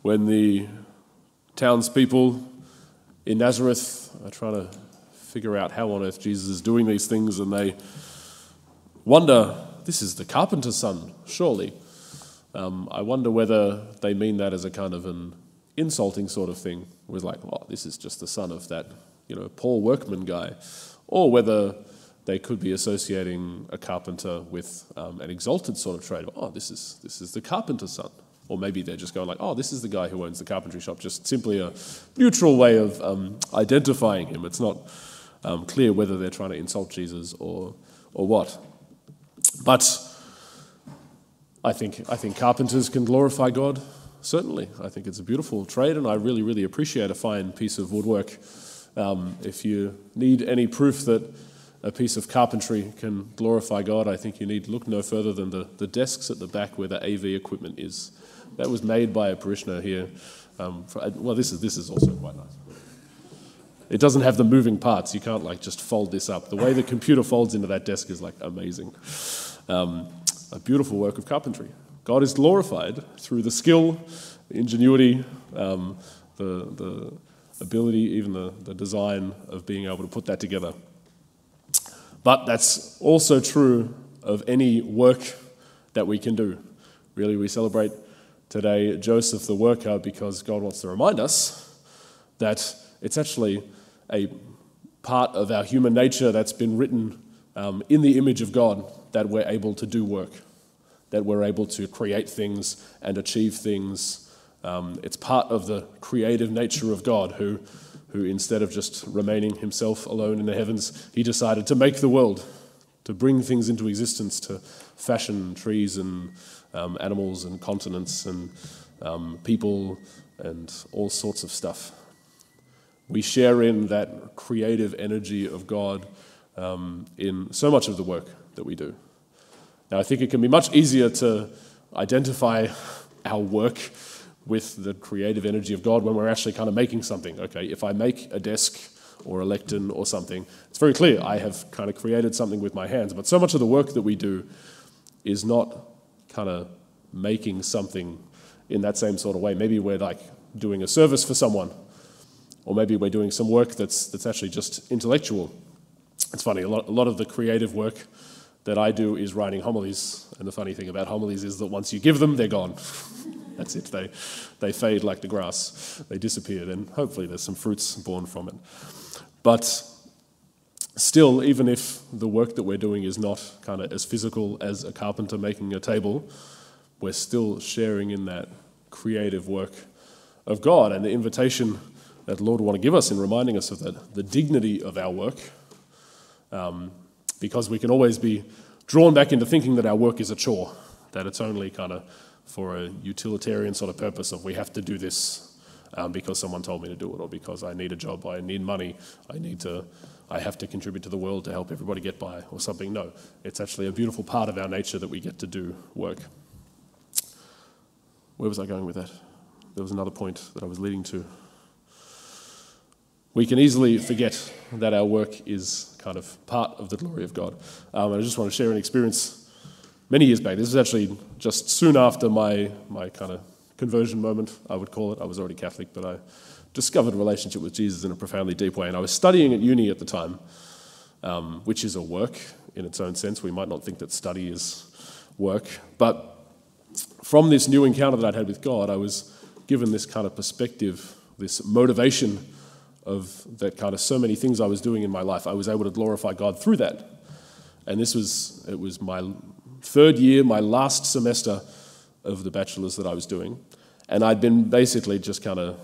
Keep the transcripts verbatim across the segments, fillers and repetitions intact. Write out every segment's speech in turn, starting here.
when the townspeople in Nazareth are trying to figure out how on earth Jesus is doing these things, and they wonder, this is the carpenter's son, surely. Um, I wonder whether they mean that as a kind of an insulting sort of thing, with like, oh, this is just the son of that, you know, Paul Workman guy, or whether they could be associating a carpenter with um, an exalted sort of trade. Oh, this is this is the carpenter's son. Or maybe they're just going like, oh, this is the guy who owns the carpentry shop. Just simply a neutral way of um, identifying him. It's not um, clear whether they're trying to insult Jesus or or what. But I think I think carpenters can glorify God. Certainly, I think it's a beautiful trade, and I really, really appreciate a fine piece of woodwork. Um, if you need any proof that a piece of carpentry can glorify God, I think you need to look no further than the, the desks at the back where the A V equipment is. That was made by a parishioner here. Um, for, well, this is this is also quite nice. It doesn't have the moving parts. You can't like just fold this up. The way the computer folds into that desk is like amazing. Um, a beautiful work of carpentry. God is glorified through the skill, the ingenuity, um, the the ability, even the, the design of being able to put that together. But that's also true of any work that we can do. Really, we celebrate today Joseph the worker because God wants to remind us that it's actually a part of our human nature that's been written um, in the image of God, that we're able to do work, that we're able to create things and achieve things. Um, it's part of the creative nature of God, who, who instead of just remaining himself alone in the heavens, he decided to make the world, to bring things into existence, to fashion trees and um, animals and continents and um, people and all sorts of stuff. We share in that creative energy of God um, in so much of the work that we do. Now, I think it can be much easier to identify our work with the creative energy of God when we're actually kind of making something. Okay, if I make a desk or a lectern or something, it's very clear I have kind of created something with my hands. But so much of the work that we do is not kind of making something in that same sort of way. Maybe we're like doing a service for someone, or maybe we're doing some work that's that's actually just intellectual. It's funny, a lot, a lot of the creative work that I do is writing homilies, and the funny thing about homilies is that once you give them, they're gone. That's it. They they fade like the grass. They disappear. Then hopefully there's some fruits born from it. But still, even if the work that we're doing is not kind of as physical as a carpenter making a table, we're still sharing in that creative work of God and the invitation that the Lord will want to give us in reminding us of that, the dignity of our work, um, because we can always be drawn back into thinking that our work is a chore, that it's only kind of for a utilitarian sort of purpose of we have to do this um, because someone told me to do it, or because I need a job, I need money, I need to, I have to contribute to the world to help everybody get by or something. No, it's actually a beautiful part of our nature that we get to do work. Where was I going with that? There was another point that I was leading to. We can easily forget that our work is kind of part of the glory of God. Um, and I just want to share an experience many years back. This was actually just soon after my, my kind of conversion moment, I would call it. I was already Catholic, but I discovered a relationship with Jesus in a profoundly deep way. And I was studying at uni at the time, um, which is a work in its own sense. We might not think that study is work. But from this new encounter that I'd had with God, I was given this kind of perspective, this motivation of that kind of so many things I was doing in my life. I was able to glorify God through that. And this was, it was my third year, my last semester of the bachelor's that I was doing. And I'd been basically just kind of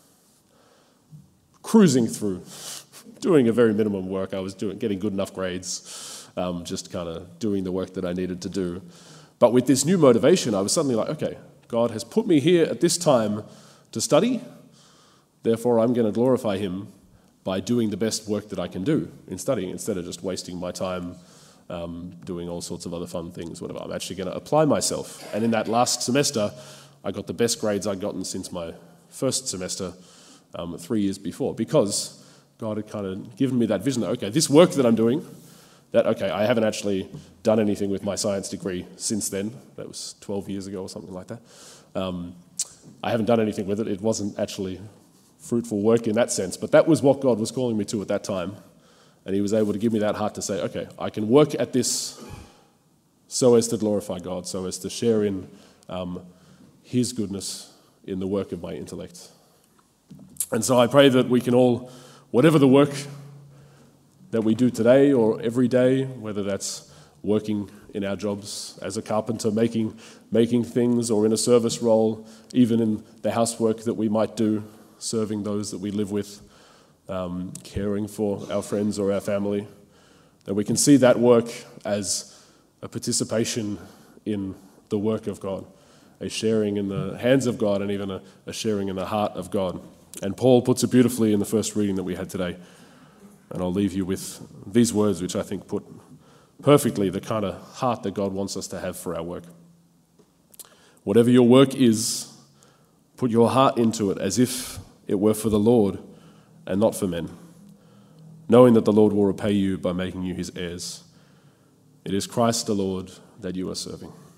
cruising through, doing a very minimum work. I was doing, getting good enough grades, um, just kind of doing the work that I needed to do. But with this new motivation, I was suddenly like, okay, God has put me here at this time to study. Therefore, I'm going to glorify him by doing the best work that I can do in studying, instead of just wasting my time um, doing all sorts of other fun things, whatever. I'm actually going to apply myself. And in that last semester, I got the best grades I'd gotten since my first semester um, three years before, because God had kind of given me that vision that, okay, this work that I'm doing, that, okay, I haven't actually done anything with my science degree since then. That was twelve years ago or something like that. Um, I haven't done anything with it. It wasn't actually fruitful work in that sense, but that was what God was calling me to at that time. And he was able to give me that heart to say, okay, I can work at this so as to glorify God, so as to share in um, his goodness in the work of my intellect. And so I pray that we can all, whatever the work that we do today or every day, whether that's working in our jobs as a carpenter, making making things, or in a service role, even in the housework that we might do, serving those that we live with, um, caring for our friends or our family, that we can see that work as a participation in the work of God, a sharing in the hands of God, and even a, a sharing in the heart of God. And Paul puts it beautifully in the first reading that we had today. And I'll leave you with these words, which I think put perfectly the kind of heart that God wants us to have for our work. Whatever your work is, put your heart into it as if it were for the Lord and not for men, knowing that the Lord will repay you by making you his heirs. It is Christ the Lord that you are serving.